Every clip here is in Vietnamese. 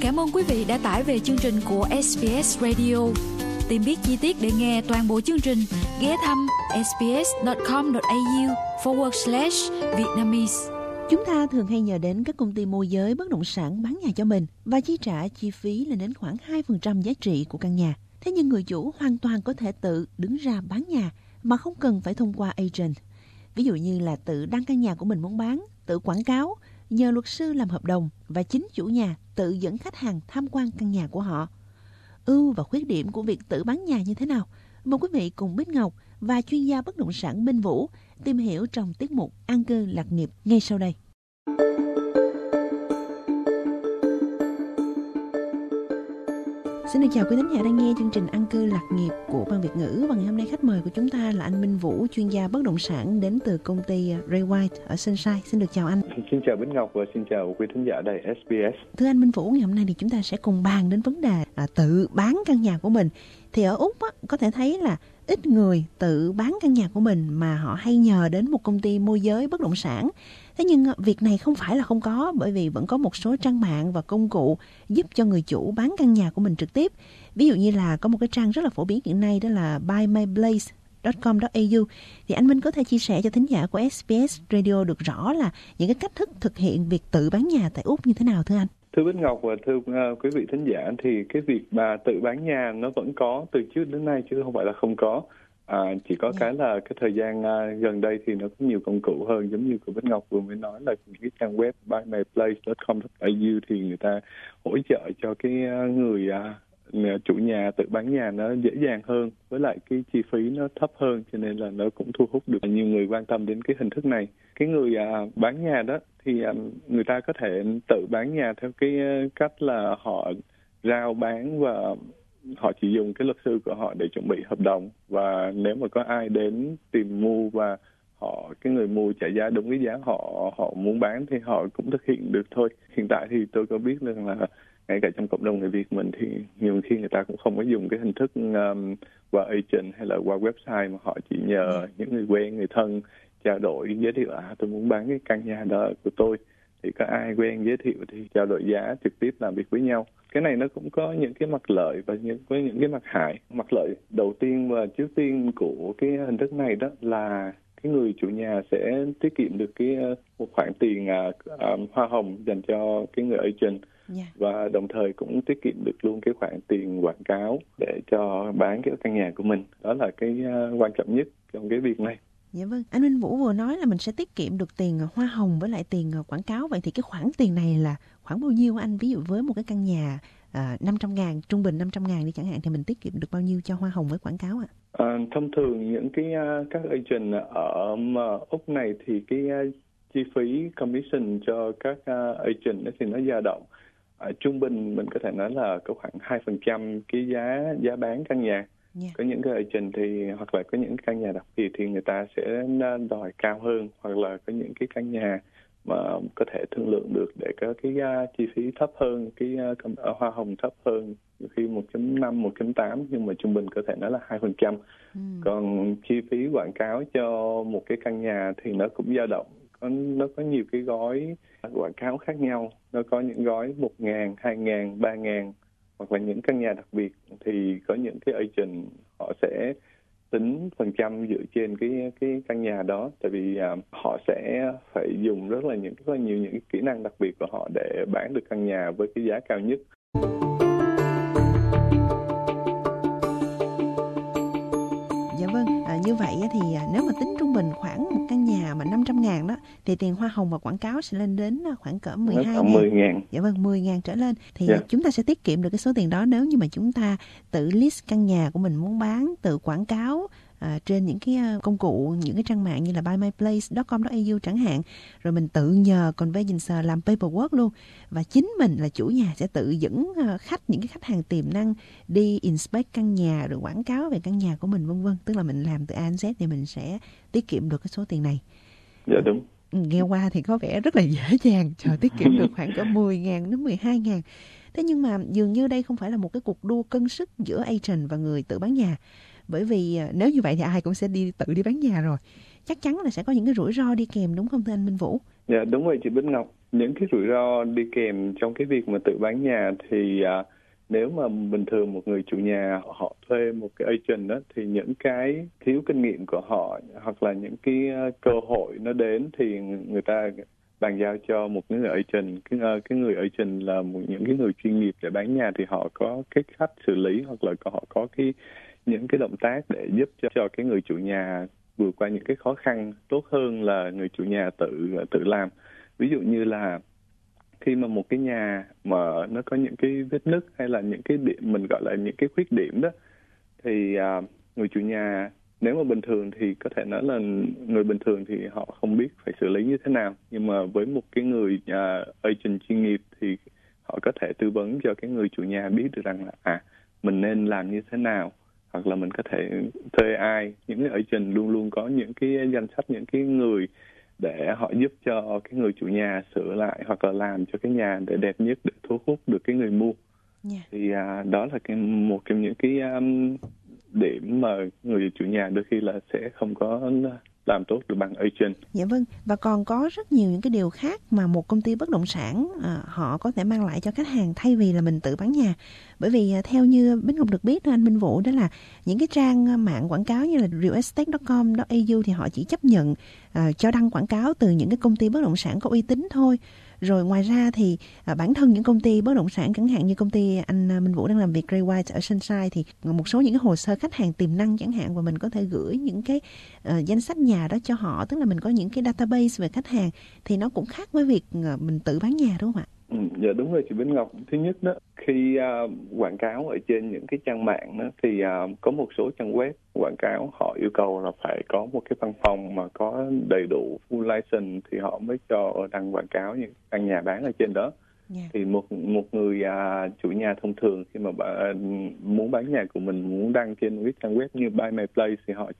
Cảm ơn quý vị đã tải về chương trình của SBS Radio. Tìm biết chi tiết để nghe toàn bộ chương trình, ghé thăm sbs.com.au/Vietnamese. Chúng ta thường hay nhờ đến các công ty môi giới bất động sản bán nhà cho mình và chi trả chi phí lên đến khoảng 2% giá trị của căn nhà. Thế nhưng người chủ hoàn toàn có thể tự đứng ra bán nhà mà không cần phải thông qua agent. Ví dụ như là tự đăng căn nhà của mình muốn bán, tự quảng cáo, nhờ luật sư làm hợp đồng và chính chủ nhà tự dẫn khách hàng tham quan căn nhà của họ. Ưu và khuyết điểm của việc tự bán nhà như thế nào? Mời quý vị cùng Bích Ngọc và chuyên gia bất động sản Minh Vũ tìm hiểu trong tiết mục An cư lạc nghiệp ngay sau đây. Xin được chào quý thính giả đang nghe chương trình An cư lạc nghiệp của Ban Việt ngữ, và ngày hôm nay khách mời của chúng ta là anh Minh Vũ, chuyên gia bất động sản đến từ công ty Ray White ở Sunshine. Xin được chào anh. Xin chào Bích Ngọc và xin chào quý thính giả đài SBS. Thưa anh Minh Vũ, ngày hôm nay thì chúng ta sẽ cùng bàn đến vấn đề là tự bán căn nhà của mình. Thì ở Úc có thể thấy là ít người tự bán căn nhà của mình mà họ hay nhờ đến một công ty môi giới bất động sản. Thế nhưng việc này không phải là không có, bởi vì vẫn có một số trang mạng và công cụ giúp cho người chủ bán căn nhà của mình trực tiếp. Ví dụ như là có một cái trang rất là phổ biến hiện nay, đó là buymyblaze.com.au. Thì anh Minh có thể chia sẻ cho thính giả của SBS Radio được rõ là những cái cách thức thực hiện việc tự bán nhà tại Úc như thế nào thưa anh? Thưa Bích Ngọc và thưa quý vị thính giả, thì cái việc mà tự bán nhà nó vẫn có từ trước đến nay chứ không phải là không có. Chỉ có cái là cái thời gian gần đây thì nó có nhiều công cụ hơn, giống như của Bích Ngọc vừa mới nói là những cái trang web buymyplace.com.au thì người ta hỗ trợ cho cái người chủ nhà tự bán nhà nó dễ dàng hơn, với lại cái chi phí nó thấp hơn, cho nên là nó cũng thu hút được nhiều người quan tâm đến cái hình thức này. Cái người bán nhà đó thì người ta có thể tự bán nhà theo cái cách là họ rao bán và họ chỉ dùng cái luật sư của họ để chuẩn bị hợp đồng, và nếu mà có ai đến tìm mua và cái người mua trả giá đúng cái giá họ muốn bán thì họ cũng thực hiện được thôi. Hiện tại thì tôi có biết rằng là ngay cả trong cộng đồng người Việt mình thì nhiều khi người ta cũng không có dùng cái hình thức qua agent hay là qua website, mà họ chỉ nhờ những người quen, người thân trao đổi, giới thiệu tôi muốn bán cái căn nhà đó của tôi, thì có ai quen giới thiệu thì trao đổi giá, trực tiếp làm việc với nhau. Cái này nó cũng có những cái mặt lợi và có những cái mặt hại. Mặt lợi đầu tiên và trước tiên của cái hình thức này đó là cái người chủ nhà sẽ tiết kiệm được một khoản tiền hoa hồng dành cho cái người agent. Và đồng thời cũng tiết kiệm được luôn cái khoản tiền quảng cáo để cho bán cái căn nhà của mình. Đó là cái quan trọng nhất trong cái việc này. Dạ vâng, anh Minh Vũ vừa nói là mình sẽ tiết kiệm được tiền hoa hồng với lại tiền quảng cáo. Vậy thì cái khoản tiền này là khoảng bao nhiêu anh? Ví dụ với một cái căn nhà 500.000, trung bình 500.000 đi chẳng hạn, thì mình tiết kiệm được bao nhiêu cho hoa hồng với quảng cáo ạ? Thông thường những các agent ở Úc này thì cái chi phí commission cho các agent thì nó dao động. Trung bình mình có thể nói là có khoảng 2% cái giá bán căn nhà. Có những cái agent thì hoặc là có những căn nhà đặc biệt thì người ta sẽ đòi cao hơn, hoặc là có những cái căn nhà mà có thể thương lượng được để có cái chi phí thấp hơn, cái hoa hồng thấp hơn, khi 1.5, 1.8, nhưng mà trung bình có thể nói là 2%. Còn chi phí quảng cáo cho một cái căn nhà thì nó cũng dao động. Nó có nhiều cái gói quảng cáo khác nhau. Nó có những gói 1.000, 2.000, 3.000, hoặc là những căn nhà đặc biệt thì có những cái agent họ sẽ tính phần trăm dựa trên cái căn nhà đó, tại vì họ sẽ phải dùng rất là nhiều những kỹ năng đặc biệt của họ để bán được căn nhà với cái giá cao nhất. Dạ vâng, như vậy thì nếu mà tính trung bình khoảng một căn nhà mà 500.000 đó, thì tiền hoa hồng và quảng cáo sẽ lên đến khoảng cỡ 12.000. Dạ vâng, 10.000 trở lên. Thì chúng ta sẽ tiết kiệm được cái số tiền đó nếu như mà chúng ta tự list căn nhà của mình muốn bán, tự quảng cáo trên những cái công cụ, những cái trang mạng như là buymyplace.com.au chẳng hạn. Rồi mình tự nhờ conveyancer làm paperwork luôn. Và chính mình là chủ nhà sẽ tự dẫn những cái khách hàng tiềm năng đi inspect căn nhà, rồi quảng cáo về căn nhà của mình vân vân. Tức là mình làm từ A đến Z thì mình sẽ tiết kiệm được cái số tiền này. Dạ đúng. Nghe qua thì có vẻ rất là dễ dàng, tiết kiệm được khoảng cỡ 10.000 đến 12.000. Thế nhưng mà dường như đây không phải là một cái cuộc đua cân sức giữa agent và người tự bán nhà. Bởi vì nếu như vậy thì ai cũng sẽ tự đi bán nhà rồi. Chắc chắn là sẽ có những cái rủi ro đi kèm, đúng không thưa anh Minh Vũ? Dạ đúng rồi chị Bích Ngọc. những cái rủi ro đi kèm trong cái việc mà tự bán nhà thì nếu mà bình thường một người chủ nhà họ thuê một cái agent đó, thì những cái thiếu kinh nghiệm của họ hoặc là những cái cơ hội nó đến thì người ta bàn giao cho một người agent. Cái người agent là những cái người chuyên nghiệp để bán nhà, thì họ có cái cách xử lý hoặc là họ có những cái động tác để giúp cho cái người chủ nhà vượt qua những cái khó khăn tốt hơn là người chủ nhà tự làm. Ví dụ như là khi mà một cái nhà mà nó có những cái vết nứt hay là những cái điểm mình gọi là những cái khuyết điểm đó, thì người chủ nhà nếu mà bình thường thì có thể nói là người bình thường thì họ không biết phải xử lý như thế nào, nhưng mà với một cái người agent chuyên nghiệp thì họ có thể tư vấn cho cái người chủ nhà biết được rằng là mình nên làm như thế nào, hoặc là mình có thể thuê ai. Những cái agent luôn luôn có những cái danh sách những cái người để họ giúp cho cái người chủ nhà sửa lại hoặc là làm cho cái nhà để đẹp nhất để thu hút được cái người mua. Thì đó là một trong những cái điểm mà người chủ nhà đôi khi là sẽ không có làm tốt được bằng agent. Dạ vâng, và còn có rất nhiều những cái điều khác mà một công ty bất động sản họ có thể mang lại cho khách hàng thay vì là mình tự bán nhà. Bởi vì theo như Bích Ngọc được biết anh Minh Vũ, đó là những cái trang mạng quảng cáo như là realestate.com.au thì họ chỉ chấp nhận cho đăng quảng cáo từ những cái công ty bất động sản có uy tín thôi. Rồi ngoài ra thì bản thân những công ty bất động sản chẳng hạn như công ty anh Minh Vũ đang làm việc Great White ở Sunshine thì một số những cái hồ sơ khách hàng tiềm năng chẳng hạn, và mình có thể gửi những cái danh sách nhà đó cho họ, tức là mình có những cái database về khách hàng, thì nó cũng khác với việc mình tự bán nhà đúng không ạ? Dạ đúng rồi chị Bích Ngọc. Thứ nhất đó, khi quảng cáo ở trên những cái trang mạng đó, thì có một số trang web quảng cáo họ yêu cầu là phải có một cái văn phòng mà có đầy đủ full license thì họ mới cho đăng quảng cáo những căn nhà bán ở trên đó. Thì một người chủ nhà thông thường khi mà muốn bán nhà của mình, muốn đăng trên một cái trang web như Buy My Place thì họ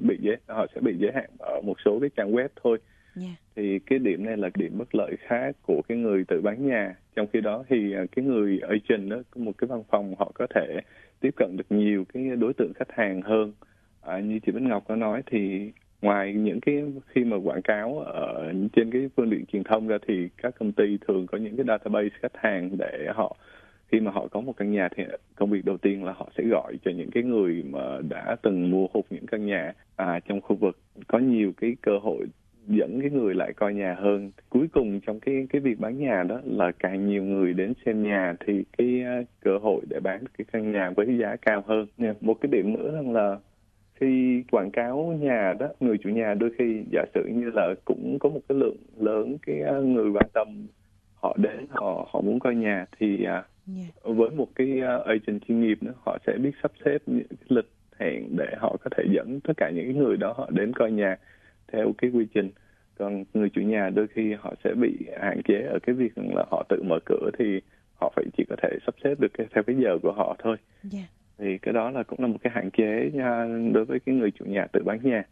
sẽ bị giới hạn ở một số cái trang web thôi. Thì cái điểm này là điểm bất lợi khác của cái người tự bán nhà. Trong khi đó thì cái người agent đó, một cái văn phòng, họ có thể tiếp cận được nhiều cái đối tượng khách hàng hơn. Như chị Bích Ngọc có nói thì ngoài những cái khi mà quảng cáo ở trên cái phương tiện truyền thông ra thì các công ty thường có những cái database khách hàng để họ, khi mà họ có một căn nhà thì công việc đầu tiên là họ sẽ gọi cho những cái người mà đã từng mua hụt những căn nhà trong khu vực, có nhiều cái cơ hội dẫn cái người lại coi nhà hơn. Cuối cùng trong cái việc bán nhà đó là càng nhiều người đến xem nhà thì cái cơ hội để bán cái căn nhà với giá cao hơn. Một cái điểm nữa là khi quảng cáo nhà đó, người chủ nhà đôi khi giả sử như là cũng có một cái lượng lớn cái người quan tâm họ đến họ muốn coi nhà thì với một cái agent chuyên nghiệp nữa, họ sẽ biết sắp xếp những cái lịch hẹn để họ có thể dẫn tất cả những người đó họ đến coi nhà theo cái quy trình. Còn người chủ nhà đôi khi họ sẽ bị hạn chế ở cái việc là họ tự mở cửa thì họ chỉ có thể sắp xếp được theo cái giờ của họ thôi. Thì cái đó cũng là một cái hạn chế đối với cái người chủ nhà tự bán nhà.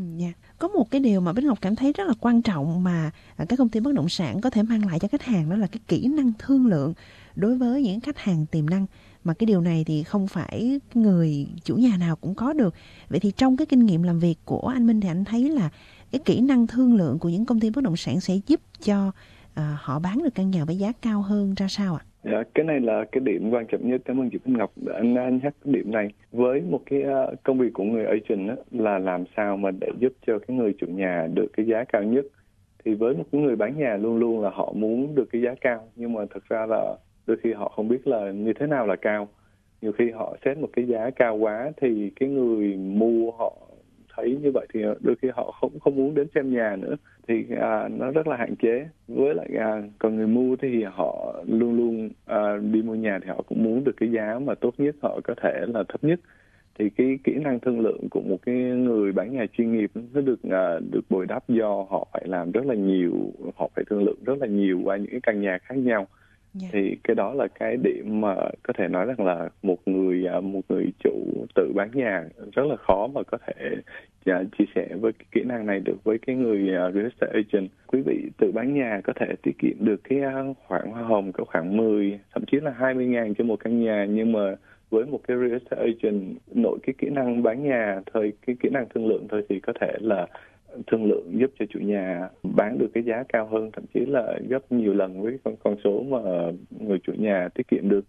Có một cái điều mà Bích Ngọc cảm thấy rất là quan trọng mà các công ty bất động sản có thể mang lại cho khách hàng, đó là cái kỹ năng thương lượng đối với những khách hàng tiềm năng. Mà cái điều này thì không phải người chủ nhà nào cũng có được. Vậy thì trong cái kinh nghiệm làm việc của anh Minh thì anh thấy là cái kỹ năng thương lượng của những công ty bất động sản sẽ giúp cho họ bán được căn nhà với giá cao hơn ra sao ạ? Dạ, cái này là cái điểm quan trọng nhất. Cảm ơn chị Bích Ngọc đã nhắc cái điểm này. Với một cái công việc của người agent đó, là làm sao mà để giúp cho cái người chủ nhà được cái giá cao nhất. Thì với một cái người bán nhà luôn luôn là họ muốn được cái giá cao, nhưng mà thực ra là đôi khi họ không biết là như thế nào là cao. Nhiều khi họ xét một cái giá cao quá thì cái người mua họ thấy như vậy thì đôi khi họ không muốn đến xem nhà nữa, thì nó rất là hạn chế. Với lại còn người mua thì họ luôn luôn đi mua nhà thì họ cũng muốn được cái giá mà tốt nhất, họ có thể là thấp nhất. Thì cái kỹ năng thương lượng của một cái người bán nhà chuyên nghiệp nó được bồi đắp do họ phải làm rất là nhiều, họ phải thương lượng rất là nhiều qua những cái căn nhà khác nhau. Thì cái đó là cái điểm mà có thể nói rằng là một người chủ tự bán nhà rất là khó mà có thể chia sẻ với cái kỹ năng này được với cái người real estate agent. Quý vị tự bán nhà có thể tiết kiệm được cái khoản hoa hồng có khoảng 10 thậm chí là 20.000 cho một căn nhà, nhưng mà với một cái real estate agent nội cái kỹ năng bán nhà thôi, cái kỹ năng thương lượng thôi thì có thể là thương lượng giúp cho chủ nhà bán được cái giá cao hơn, thậm chí là gấp nhiều lần với con số mà người chủ nhà tiết kiệm được.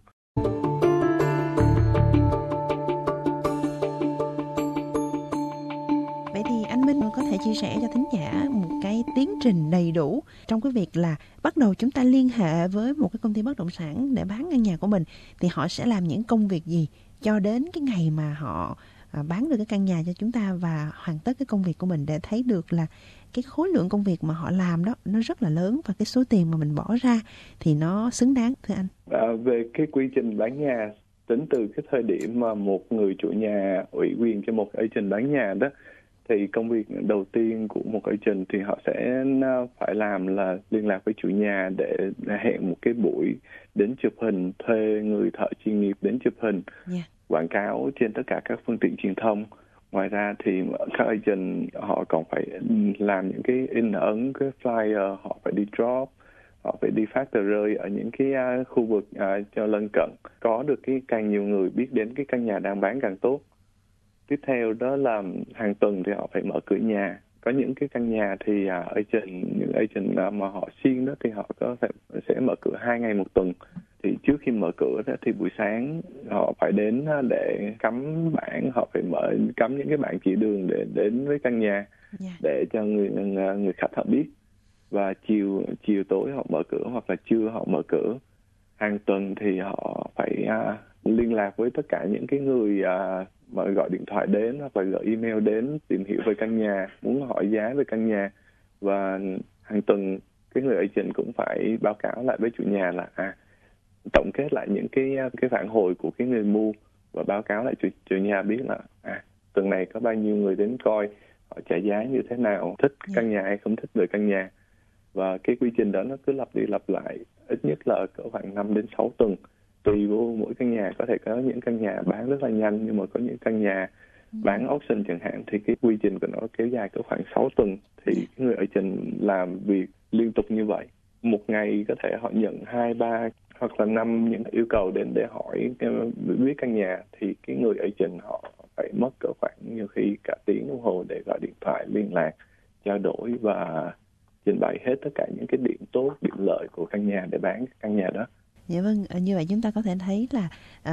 Vậy thì anh Minh có thể chia sẻ cho thính giả một cái tiến trình đầy đủ trong cái việc là bắt đầu chúng ta liên hệ với một cái công ty bất động sản để bán căn nhà của mình, thì họ sẽ làm những công việc gì cho đến cái ngày mà họ bán được cái căn nhà cho chúng ta và hoàn tất cái công việc của mình, để thấy được là cái khối lượng công việc mà họ làm đó nó rất là lớn và cái số tiền mà mình bỏ ra thì nó xứng đáng, thưa anh. Về cái quy trình bán nhà, tính từ cái thời điểm mà một người chủ nhà ủy quyền cho một agent bán nhà đó, thì công việc đầu tiên của một agent thì họ sẽ phải làm là liên lạc với chủ nhà để hẹn một cái buổi đến chụp hình, thuê người thợ chuyên nghiệp đến chụp hình, quảng cáo trên tất cả các phương tiện truyền thông. Ngoài ra thì các agent họ còn phải làm những cái in ấn, cái flyer, họ phải đi drop, họ phải đi phát tờ rơi ở những cái khu vực cho lân cận. Có được cái càng nhiều người biết đến cái căn nhà đang bán càng tốt. Tiếp theo đó là hàng tuần thì họ phải mở cửa nhà. Có những cái căn nhà thì những agent mà họ siêng đó thì họ sẽ mở cửa 2 ngày một tuần. Thì trước khi mở cửa đó, thì buổi sáng họ phải đến để cắm bảng, họ phải cắm những cái bảng chỉ đường để đến với căn nhà, để cho người khách họ biết. Và chiều tối họ mở cửa hoặc là trưa họ mở cửa. Hàng tuần thì họ phải liên lạc với tất cả những cái người mà gọi điện thoại đến hoặc là gọi email đến tìm hiểu về căn nhà, muốn hỏi giá về căn nhà. Và hàng tuần cái người agent cũng phải báo cáo lại với chủ nhà là tổng kết lại những cái phản hồi của cái người mua và báo cáo lại chủ nhà biết là tuần này có bao nhiêu người đến coi, họ trả giá như thế nào, thích căn nhà hay không thích về căn nhà. Và cái quy trình đó nó cứ lặp đi lặp lại ít nhất là cỡ khoảng 5 đến 6 tuần. Tùy vô mỗi căn nhà, có thể có những căn nhà bán rất là nhanh, nhưng mà có những căn nhà bán auction chẳng hạn thì cái quy trình của nó kéo dài cỡ khoảng 6 tuần. Thì người agent làm việc liên tục như vậy. Một ngày có thể họ nhận 2, 3 hoặc là 5 những yêu cầu đến để hỏi biết căn nhà, thì cái người agent họ phải mất cỡ khoảng nhiều khi cả tiếng đồng hồ để gọi điện thoại liên lạc, trao đổi và trình bày hết tất cả những cái điểm tốt, điểm lợi của căn nhà để bán căn nhà đó. Dạ vâng, như vậy chúng ta có thể thấy là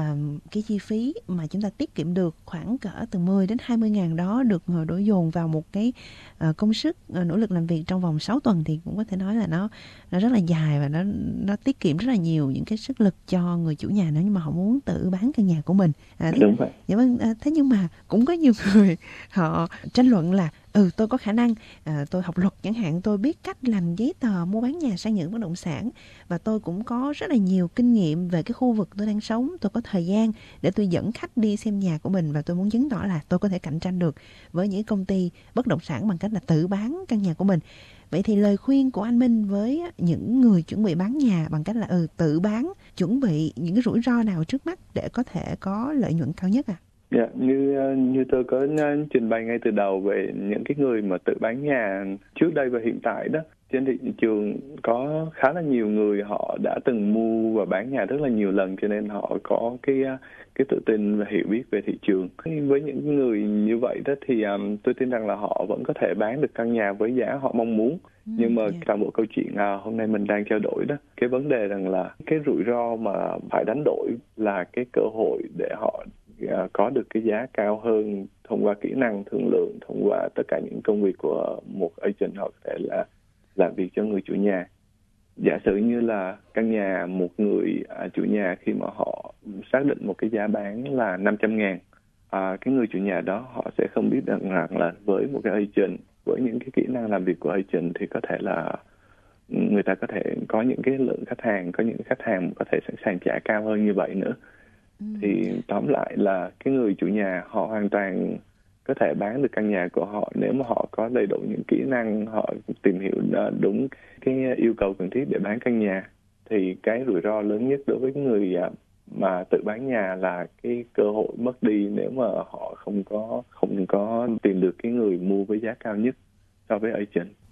cái chi phí mà chúng ta tiết kiệm được khoảng cỡ từ 10 đến 20 ngàn đó được đổ dồn vào một cái công sức, nỗ lực làm việc trong vòng 6 tuần thì cũng có thể nói là nó rất là dài và nó tiết kiệm rất là nhiều những cái sức lực cho người chủ nhà nếu như mà họ muốn tự bán căn nhà của mình. Đúng vậy. Dạ vâng, thế nhưng mà cũng có nhiều người họ tranh luận là tôi có khả năng, tôi học luật chẳng hạn, tôi biết cách làm giấy tờ mua bán nhà sang nhượng bất động sản và tôi cũng có rất là nhiều kinh nghiệm về cái khu vực tôi đang sống, tôi có thời gian để tôi dẫn khách đi xem nhà của mình và tôi muốn chứng tỏ là tôi có thể cạnh tranh được với những công ty bất động sản bằng cách là tự bán căn nhà của mình. Vậy thì lời khuyên của anh Minh với những người chuẩn bị bán nhà bằng cách là tự bán, chuẩn bị những cái rủi ro nào trước mắt để có thể có lợi nhuận cao nhất Dạ, như tôi có trình bày ngay từ đầu về những cái người mà tự bán nhà trước đây và hiện tại đó, trên thị trường có khá là nhiều người họ đã từng mua và bán nhà rất là nhiều lần, cho nên họ có cái tự tin và hiểu biết về thị trường. Với những người như vậy đó thì tôi tin rằng là họ vẫn có thể bán được căn nhà với giá họ mong muốn. Nhưng mà toàn bộ câu chuyện hôm nay mình đang trao đổi đó, cái vấn đề rằng là cái rủi ro mà phải đánh đổi là cái cơ hội để họ có được cái giá cao hơn thông qua kỹ năng thương lượng, thông qua tất cả những công việc của một agent. Họ có thể là làm việc cho người chủ nhà. Giả sử như là căn nhà một người chủ nhà khi mà họ xác định một cái giá bán là 500 ngàn, cái người chủ nhà đó họ sẽ không biết rằng là với một cái agent, với những cái kỹ năng làm việc của agent thì có thể là người ta có thể có những cái lượng khách hàng, có những khách hàng có thể sẵn sàng trả cao hơn như vậy nữa. Thì tóm lại là cái người chủ nhà họ hoàn toàn có thể bán được căn nhà của họ nếu mà họ có đầy đủ những kỹ năng, họ tìm hiểu đúng cái yêu cầu cần thiết để bán căn nhà. Thì cái rủi ro lớn nhất đối với người mà tự bán nhà là cái cơ hội mất đi nếu mà họ không có tìm được cái người mua với giá cao nhất so với agent.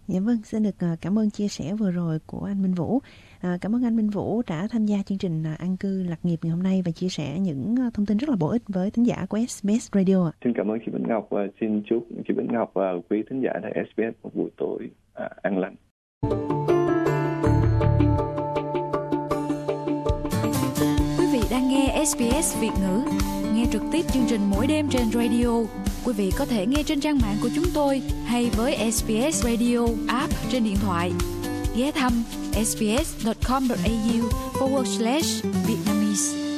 Dạ vâng, xin được cảm ơn chia sẻ vừa rồi của anh Minh Vũ. Cảm ơn anh Minh Vũ đã tham gia chương trình An cư lạc nghiệp ngày hôm nay và chia sẻ những thông tin rất là bổ ích với thính giả của SBS Radio. Xin cảm ơn chị Bỉnh Ngọc và xin chúc chị Bỉnh Ngọc và quý thính giả đài SBS một buổi tối an lành. Quý vị đang nghe SBS Việt ngữ. Nghe trực tiếp chương trình mỗi đêm trên radio. Quý vị có thể nghe trên trang mạng của chúng tôi hay với SBS Radio app trên điện thoại. Ghé thăm sbs.com.au/Vietnamese.